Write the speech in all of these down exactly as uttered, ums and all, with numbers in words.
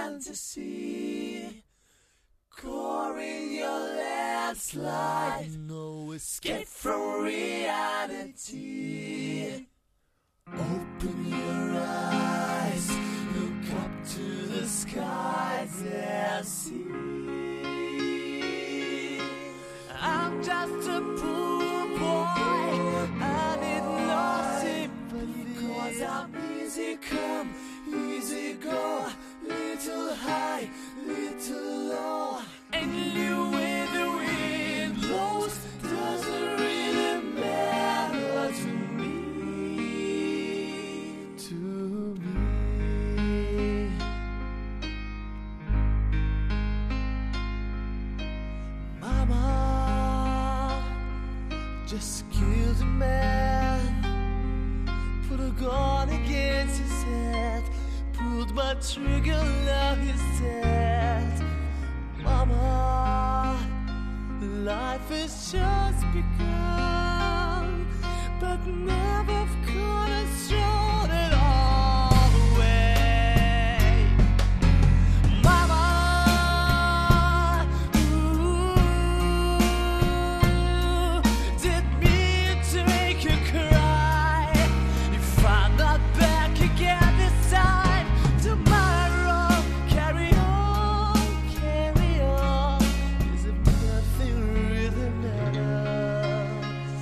fantasy, core in your landslide, no escape from reality. Open your eyes, look up to the skies and see. I'm just a poor boy, I need no sympathy, 'cause I'm easy come, easy go, little high, little low. And you where the wind blows doesn't really matter to me, to me. Mama just killed a man, put a gun against his head, pulled my trigger, now he's dead. Mama, life has just begun, but never could have thrown it all away. Mama, ooh, didn't mean to make you cry. If I'm not back again this time, tomorrow, carry on, carry on, 'cause if nothing really matters.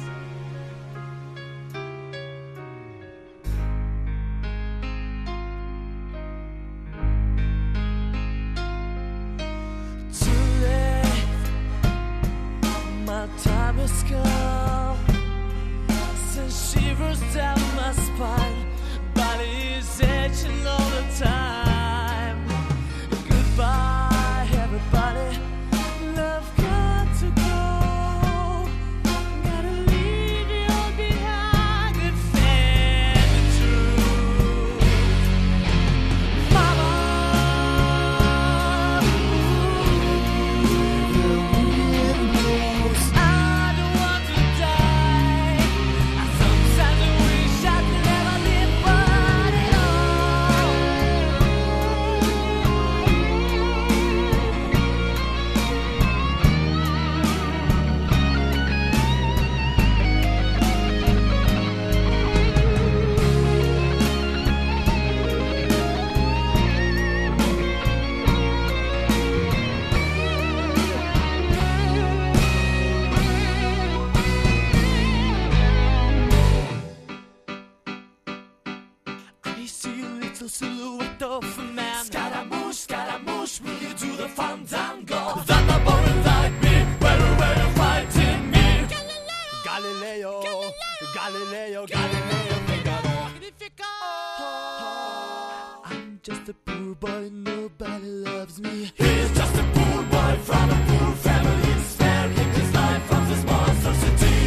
Too late, my time has come. Send shivers down my spine, body is itching all the time. Goodbye, everybody, love got to go. Gotta leave you all behind and fan the truth. Mama, the wind blows, I don't want to die. I sometimes wish I'd never live, but it all. I see a little silhouette of a man. Scaramouche, Scaramouche, will you do the fandango? Thunderbolt and lightning, where, where you fighting me? Galileo, Galileo, Galileo, Figaro. I'm just a poor boy, nobody loves me. He's just a poor boy from a poor family, sparing his life from this monster city.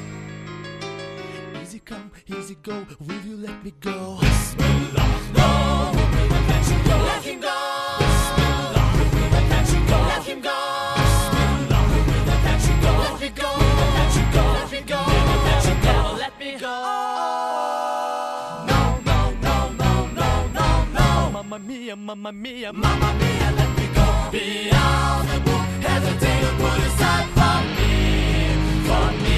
Easy come, easy go, will you let me go? Bismillah, no, we will not let you go. Let him go. Bismillah, we will not let you go. Let him go. Bismillah, we will not let you go. Let me go. We will not let you go. Let me go. We will let you go. Let me go. No, no, no, no, no, no, no. Mamma mia, mamma mia, mamma mia, let me go. Beyond the book, hesitate to put aside for me, for me.